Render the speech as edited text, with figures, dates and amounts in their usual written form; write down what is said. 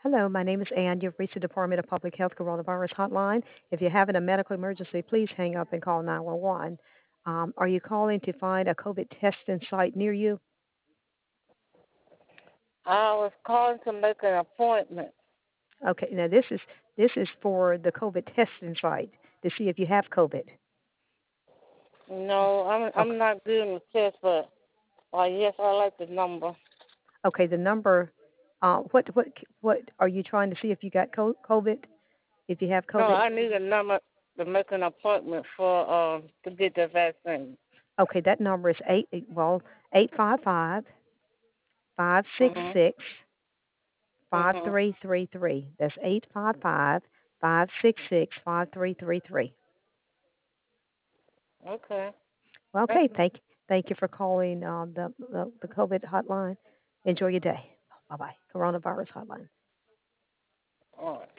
Hello, my name is Ann. You've reached the Department of Public Health Coronavirus Hotline. If you're having a medical emergency, please hang up and call 911. Are you calling to find a COVID testing site near you? I was calling to make an appointment. Okay, now this is for the COVID testing site to see if you have COVID. No, I'm Okay, not doing the test, but yes, I like the number. okay. The number. What are you trying to see if you got COVID? If you have No, COVID? I need a number to make an appointment for to get the vaccine. Okay, that number is 855 Mhm. 566 Mhm. 5333. That's 855 566 5333. Okay. Well, Thank okay, you. thank you for calling the COVID hotline. Enjoy your day. Bye bye. Coronavirus hotline. All right.